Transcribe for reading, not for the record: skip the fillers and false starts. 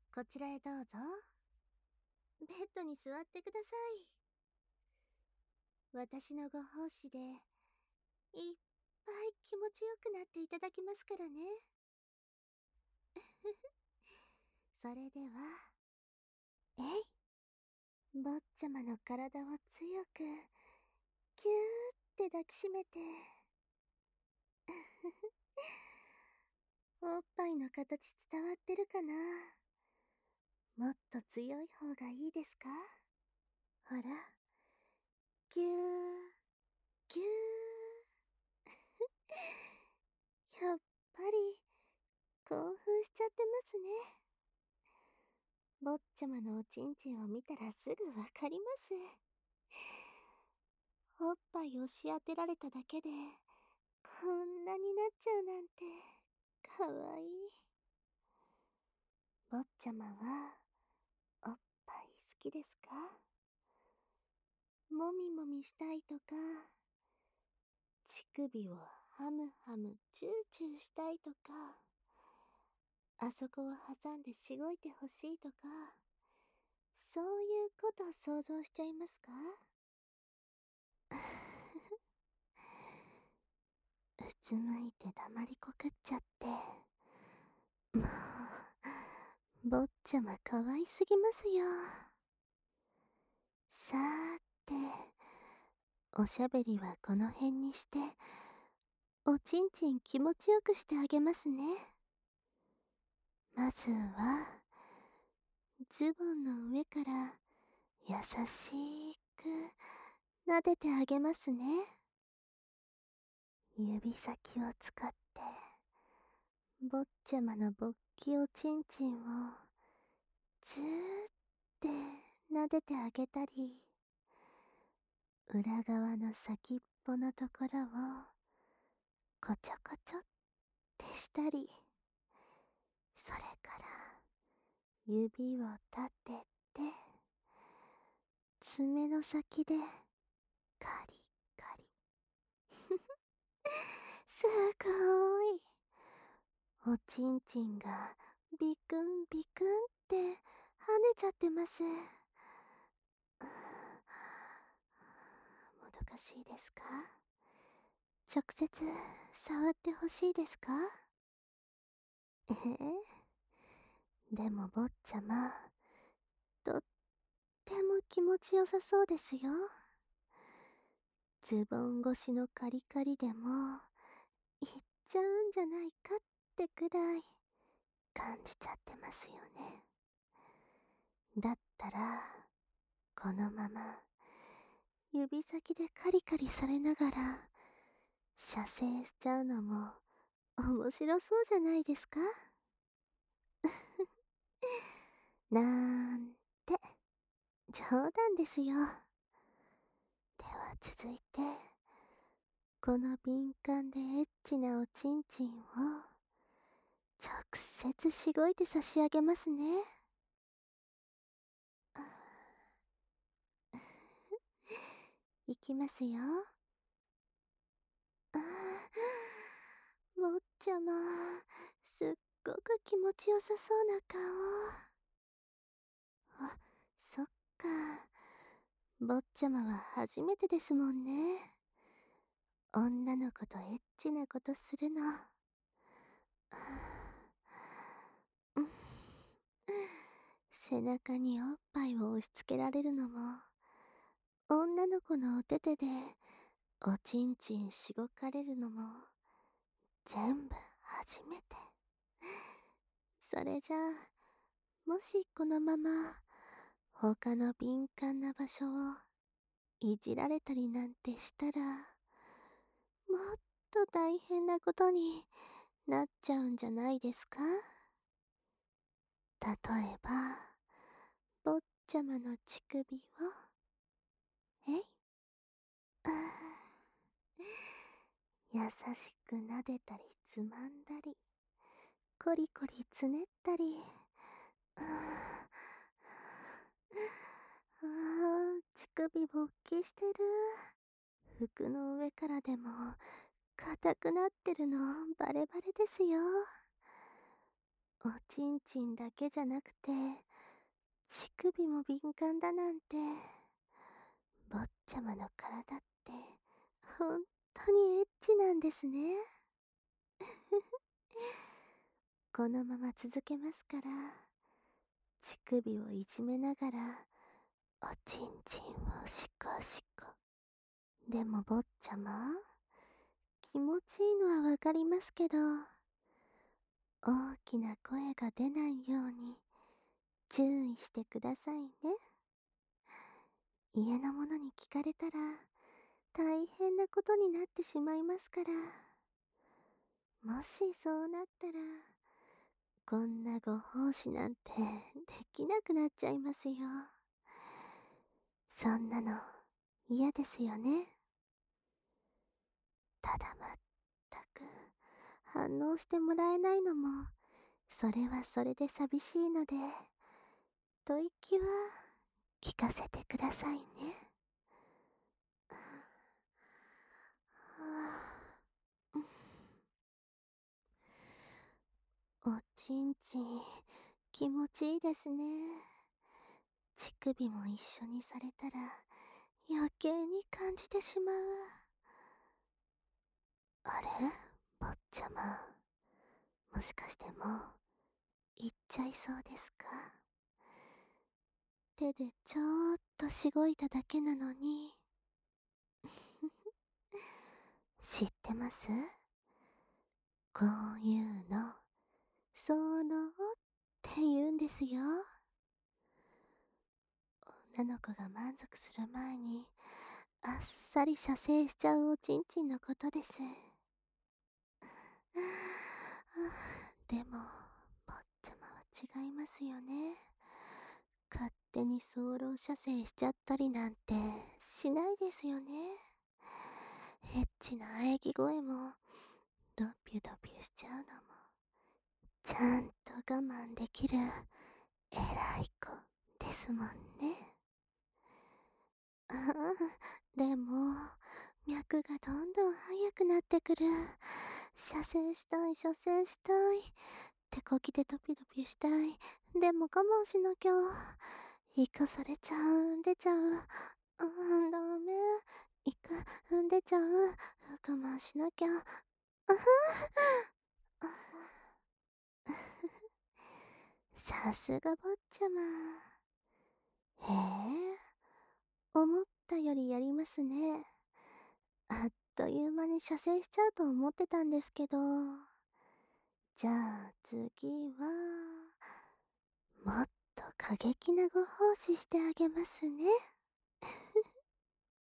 こちらへどうぞ。ベッドに座ってください。私のご奉仕で、いっぱい気持ちよくなっていただきますからね。それでは、えい、坊ちゃまの体を強く、ぎゅーって抱きしめて、おっぱいの形伝わってるかな？もっと強い方がいいですか？ほら、ぎゅー、ぎゅー。やっぱり、興奮しちゃってますね。坊ちゃまのおちんちんを見たらすぐわかります。おっぱい押し当てられただけで、こんなになっちゃうなんて、かわいい。坊ちゃまは、おっぱい好きですか？もみもみしたいとか、乳首をハムハムチューチューしたいとか、あそこを挟んでしごいてほしいとか、そういうこと想像しちゃいますか？うつむいて黙りこくっちゃって。もう、坊ちゃまかわいすぎますよ。さーて、おしゃべりはこの辺にして、おちんちん気持ちよくしてあげますね。まずは、ズボンの上から優しく撫でてあげますね。指先を使って、坊ちゃまのぼっきおちんちんをずーって撫でてあげたり、裏側の先っぽのところをこちょこちょってしたり、それから指を立てて、爪の先でカリカリ。すごーい。おちんちんがビクンビクンって跳ねちゃってます。もどかしいですか？直接触ってほしいですか？でも坊ちゃま、とっても気持ちよさそうですよ。ズボン越しのカリカリでも、いっちゃうんじゃないかってくらい、感じちゃってますよね。だったら、このまま、指先でカリカリされながら、射精しちゃうのも、面白そうじゃないですか？なんて、冗談ですよ。では続いて、この敏感でエッチなおちんちんを、直接しごいて差し上げますね。いきますよ。あー、坊ちゃま、すっごく気持ちよさそうな顔。あ、そっか。坊ちゃまは初めてですもんね。女の子とエッチなことするの。うん、背中におっぱいを押し付けられるのも、女の子のお手々でおちんちんしごかれるのも、全部初めて。それじゃあ、もしこのまま他の敏感な場所をいじられたりなんてしたら、もっと大変なことになっちゃうんじゃないですか？例えば、坊ちゃまの乳首を、えい、あー、優しく撫でたりつまんだり、コリコリつねったり、あ乳首勃起してる。服の上からでも硬くなってるのバレバレですよ。 おちんちんだけじゃなくて、乳首も敏感だなんて、坊ちゃまの体って、本当にエッチなんですね。このまま続けますから、乳首をいじめながら、おちんちんをシコシコ。でも坊ちゃま、気持ちいいのはわかりますけど、大きな声が出ないように注意してくださいね。家の者に聞かれたら大変なことになってしまいますから。もしそうなったら、こんなご奉仕なんてできなくなっちゃいますよ。そんなの嫌ですよね。ただまったく反応してもらえないのも、それはそれで寂しいので、吐息は聞かせてくださいね。おちんちん、気持ちいいですね。乳首も一緒にされたら余計に感じてしまう。あれ坊ちゃま、もしかしてもう行っちゃいそうですか？手でちょーっとしごいただけなのに。知ってます？こういうのソロって言うんですよ。女の子が満足する前にあっさり射精しちゃうおちんちんのことです。でも坊ちゃまは違いますよね。勝手に早漏射精しちゃったりなんてしないですよね。エッチな喘ぎ声もドピュドピュしちゃうのもちゃんと我慢できる偉い子ですもんね。ああ、でも脈がどんどん速くなってくる。射精したい射精したい。手こぎでドピドピしたい。でも我慢しなきゃ。生かされちゃう。出ちゃう。ダメ。出ちゃう。我慢しなきゃ。さすが坊ちゃま。へえ、思ったよりやりますね。あっという間に射精しちゃうと思ってたんですけど。じゃあ次は、もっと過激なご奉仕してあげますね。